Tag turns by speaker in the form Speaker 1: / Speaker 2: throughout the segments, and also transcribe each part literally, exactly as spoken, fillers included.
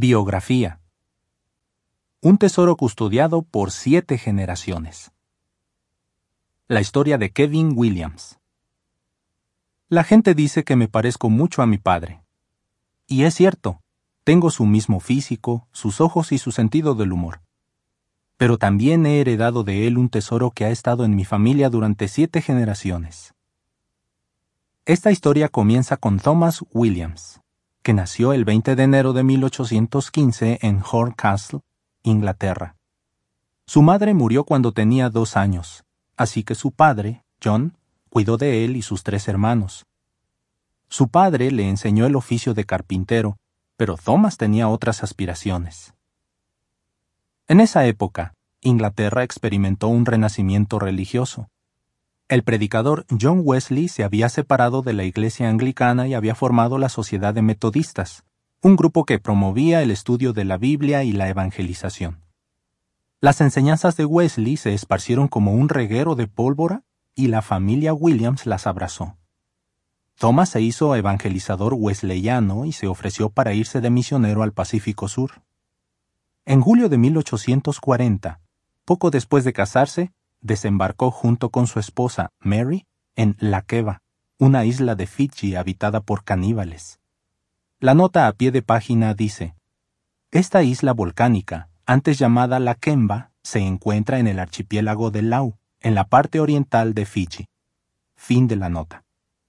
Speaker 1: Biografía. Un tesoro custodiado por siete generaciones. La historia de Kevin Williams. La gente dice que me parezco mucho a mi padre. Y es cierto, tengo su mismo físico, sus ojos y su sentido del humor. Pero también he heredado de él un tesoro que ha estado en mi familia durante siete generaciones. Esta historia comienza con Thomas Williams, que nació el veinte de enero de mil ochocientos quince en Horncastle, Inglaterra. Su madre murió cuando tenía dos años, así que su padre, John, cuidó de él y sus tres hermanos. Su padre le enseñó el oficio de carpintero, pero Thomas tenía otras aspiraciones. En esa época, Inglaterra experimentó un renacimiento religioso. El predicador John Wesley se había separado de la iglesia anglicana y había formado la Sociedad de Metodistas, un grupo que promovía el estudio de la Biblia y la evangelización. Las enseñanzas de Wesley se esparcieron como un reguero de pólvora y la familia Williams las abrazó. Thomas se hizo evangelizador wesleyano y se ofreció para irse de misionero al Pacífico Sur. En julio de mil ochocientos cuarenta, poco después de casarse, desembarcó junto con su esposa, Mary, en Lakeva, una isla de Fiji habitada por caníbales. La nota a pie de página dice: esta isla volcánica, antes llamada Lakemba, se encuentra en el archipiélago de Lau, en la parte oriental de Fiji. Fin de la nota.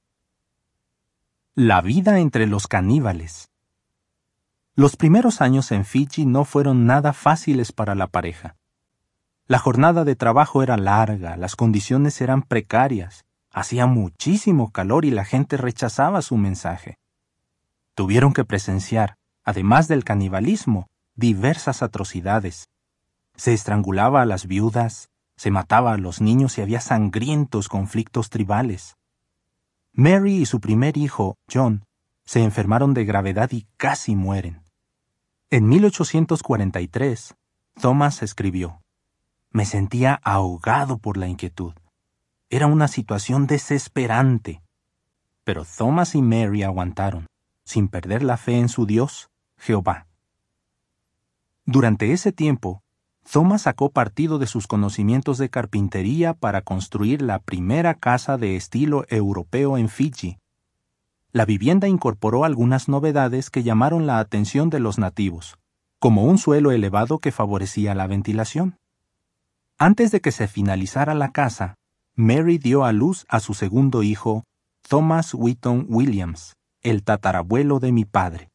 Speaker 1: La vida entre los caníbales. Los primeros años en Fiji no fueron nada fáciles para la pareja. La jornada de trabajo era larga, las condiciones eran precarias, hacía muchísimo calor y la gente rechazaba su mensaje. Tuvieron que presenciar, además del canibalismo, diversas atrocidades. Se estrangulaba a las viudas, se mataba a los niños y había sangrientos conflictos tribales. Mary y su primer hijo, John, se enfermaron de gravedad y casi mueren. En mil ochocientos cuarenta y tres, Thomas escribió: me sentía ahogado por la inquietud. Era una situación desesperante. Pero Thomas y Mary aguantaron, sin perder la fe en su Dios, Jehová. Durante ese tiempo, Thomas sacó partido de sus conocimientos de carpintería para construir la primera casa de estilo europeo en Fiji. La vivienda incorporó algunas novedades que llamaron la atención de los nativos, como un suelo elevado que favorecía la ventilación. Antes de que se finalizara la casa, Mary dio a luz a su segundo hijo, Thomas Whitton Williams, el tatarabuelo de mi padre.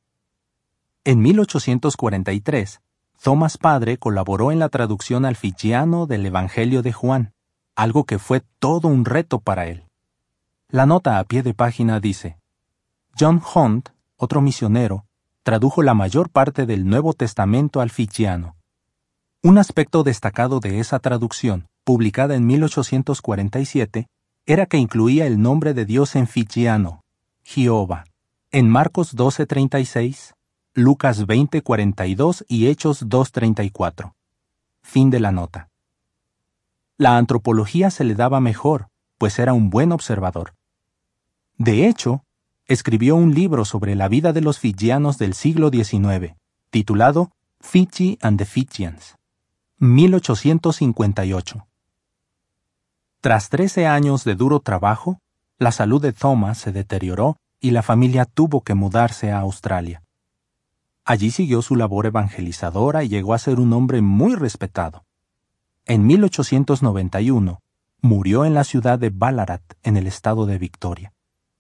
Speaker 1: En mil ochocientos cuarenta y tres, Thomas padre colaboró en la traducción al fijiano del Evangelio de Juan, algo que fue todo un reto para él. La nota a pie de página dice: John Hunt, otro misionero, tradujo la mayor parte del Nuevo Testamento al fijiano. Un aspecto destacado de esa traducción, publicada en mil ochocientos cuarenta y siete, era que incluía el nombre de Dios en fijiano, Jehová, en Marcos doce treinta y seis, Lucas veinte cuarenta y dos y Hechos dos treinta y cuatro. Fin de la nota. La antropología se le daba mejor, pues era un buen observador. De hecho, escribió un libro sobre la vida de los fijianos del siglo diecinueve, titulado Fiji and the Fijians, mil ochocientos cincuenta y ocho. Tras trece años de duro trabajo, la salud de Thomas se deterioró y la familia tuvo que mudarse a Australia. Allí siguió su labor evangelizadora y llegó a ser un hombre muy respetado. En mil ochocientos noventa y uno, murió en la ciudad de Ballarat, en el estado de Victoria.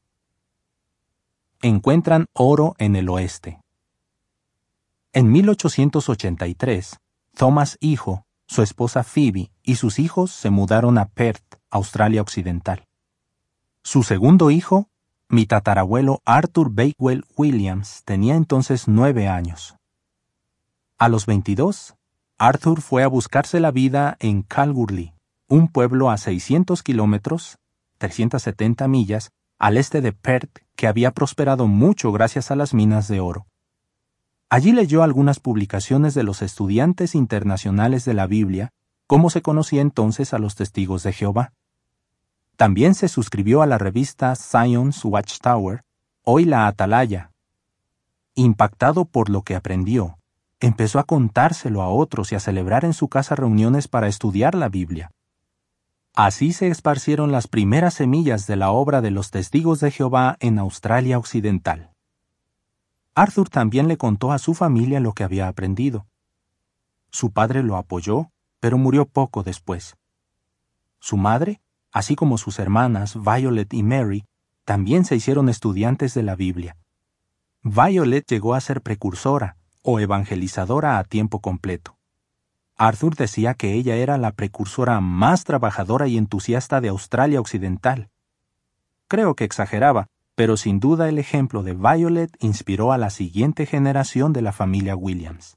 Speaker 1: Encuentran oro en el oeste. En mil ochocientos ochenta y tres, Thomas hijo, su esposa Phoebe y sus hijos se mudaron a Perth, Australia Occidental. Su segundo hijo, mi tatarabuelo Arthur Bakewell Williams, tenía entonces nueve años. A los veintidós, Arthur fue a buscarse la vida en Kalgoorlie, un pueblo a seiscientos kilómetros, trescientas setenta millas, al este de Perth, que había prosperado mucho gracias a las minas de oro. Allí leyó algunas publicaciones de los estudiantes internacionales de la Biblia, como se conocía entonces a los testigos de Jehová. También se suscribió a la revista Zion's Watchtower, hoy la Atalaya, impactado por lo que aprendió, empezó a contárselo a otros y a celebrar en su casa reuniones para estudiar la Biblia. Así se esparcieron las primeras semillas de la obra de los Testigos de Jehová en Australia Occidental. Arthur también le contó a su familia lo que había aprendido. Su padre lo apoyó, pero murió poco después. Su madre, así como sus hermanas Violet y Mary, también se hicieron estudiantes de la Biblia. Violet llegó a ser precursora o evangelizadora a tiempo completo. Arthur decía que ella era la precursora más trabajadora y entusiasta de Australia Occidental. Creo que exageraba, pero sin duda el ejemplo de Violet inspiró a la siguiente generación de la familia Williams.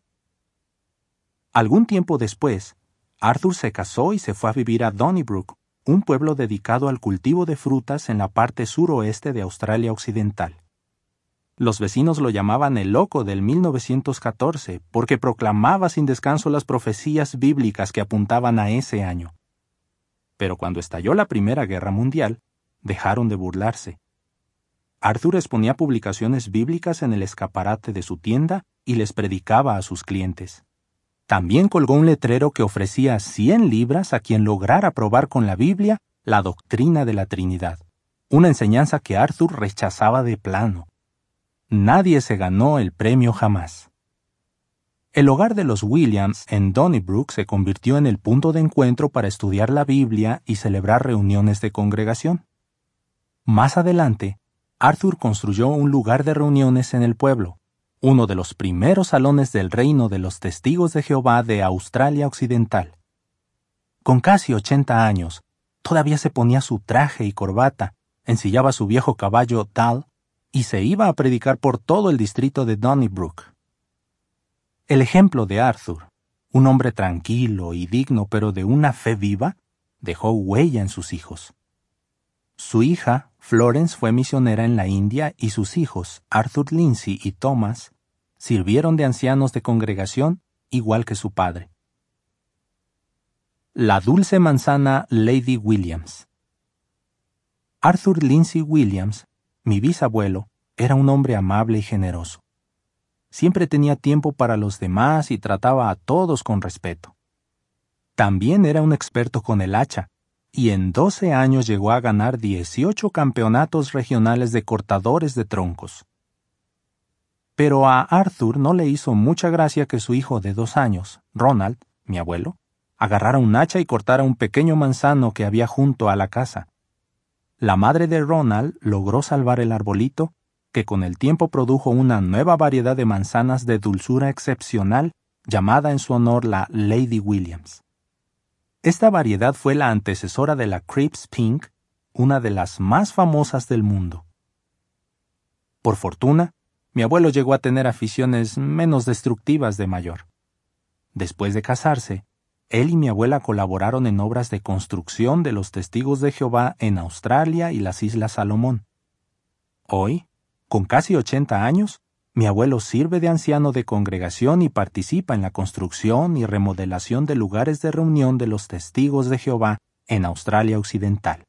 Speaker 1: Algún tiempo después, Arthur se casó y se fue a vivir a Donnybrook, un pueblo dedicado al cultivo de frutas en la parte suroeste de Australia Occidental. Los vecinos lo llamaban el loco del mil novecientos catorce porque proclamaba sin descanso las profecías bíblicas que apuntaban a ese año. Pero cuando estalló la Primera Guerra Mundial, dejaron de burlarse. Arthur exponía publicaciones bíblicas en el escaparate de su tienda y les predicaba a sus clientes. También colgó un letrero que ofrecía cien libras a quien lograra probar con la Biblia la doctrina de la Trinidad, una enseñanza que Arthur rechazaba de plano. Nadie se ganó el premio jamás. El hogar de los Williams en Donnybrook se convirtió en el punto de encuentro para estudiar la Biblia y celebrar reuniones de congregación. Más adelante, Arthur construyó un lugar de reuniones en el pueblo, uno de los primeros salones del reino de los Testigos de Jehová de Australia Occidental. Con casi ochenta años, todavía se ponía su traje y corbata, ensillaba su viejo caballo Dal y se iba a predicar por todo el distrito de Donnybrook. El ejemplo de Arthur, un hombre tranquilo y digno pero de una fe viva, dejó huella en sus hijos. Su hija, Florence, fue misionera en la India y sus hijos, Arthur Lindsay y Thomas, sirvieron de ancianos de congregación igual que su padre. La dulce manzana Lady Williams. Arthur Lindsay Williams, mi bisabuelo, era un hombre amable y generoso. Siempre tenía tiempo para los demás y trataba a todos con respeto. También era un experto con el hacha, y en doce años llegó a ganar dieciocho campeonatos regionales de cortadores de troncos. Pero a Arthur no le hizo mucha gracia que su hijo de dos años, Ronald, mi abuelo, agarrara un hacha y cortara un pequeño manzano que había junto a la casa. La madre de Ronald logró salvar el arbolito, que con el tiempo produjo una nueva variedad de manzanas de dulzura excepcional, llamada en su honor la Lady Williams. Esta variedad fue la antecesora de la Cribbs Pink, una de las más famosas del mundo. Por fortuna, mi abuelo llegó a tener aficiones menos destructivas de mayor. Después de casarse, él y mi abuela colaboraron en obras de construcción de los Testigos de Jehová en Australia y las Islas Salomón. Hoy, con casi ochenta años, mi abuelo sirve de anciano de congregación y participa en la construcción y remodelación de lugares de reunión de los Testigos de Jehová en Australia Occidental.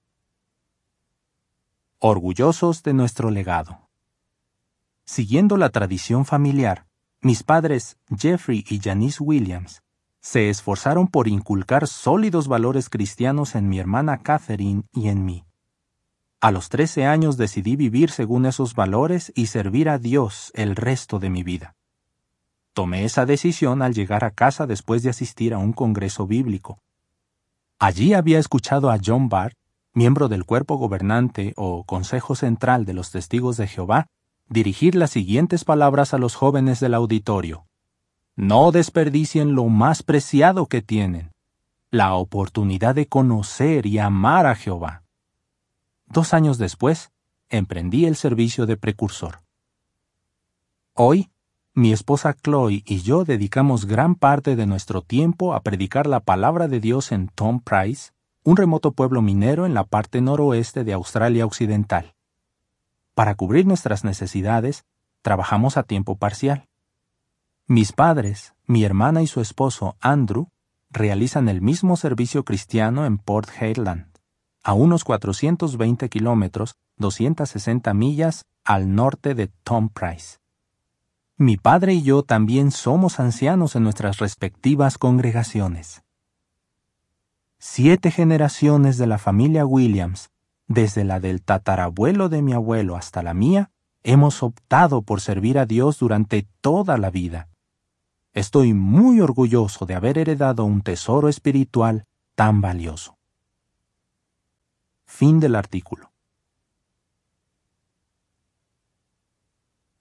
Speaker 1: Orgullosos de nuestro legado. Siguiendo la tradición familiar, mis padres Jeffrey y Janice Williams se esforzaron por inculcar sólidos valores cristianos en mi hermana Catherine y en mí. A los trece años decidí vivir según esos valores y servir a Dios el resto de mi vida. Tomé esa decisión al llegar a casa después de asistir a un congreso bíblico. Allí había escuchado a John Barr, miembro del cuerpo gobernante o Consejo Central de los Testigos de Jehová, dirigir las siguientes palabras a los jóvenes del auditorio. No desperdicien lo más preciado que tienen, la oportunidad de conocer y amar a Jehová. Dos años después, emprendí el servicio de precursor. Hoy, mi esposa Chloe y yo dedicamos gran parte de nuestro tiempo a predicar la palabra de Dios en Tom Price, un remoto pueblo minero en la parte noroeste de Australia Occidental. Para cubrir nuestras necesidades, trabajamos a tiempo parcial. Mis padres, mi hermana y su esposo Andrew, realizan el mismo servicio cristiano en Port Hedland, a unos cuatrocientos veinte kilómetros, doscientas sesenta millas al norte de Tom Price. Mi padre y yo también somos ancianos en nuestras respectivas congregaciones. Siete generaciones de la familia Williams, desde la del tatarabuelo de mi abuelo hasta la mía, hemos optado por servir a Dios durante toda la vida. Estoy muy orgulloso de haber heredado un tesoro espiritual tan valioso. Fin del artículo.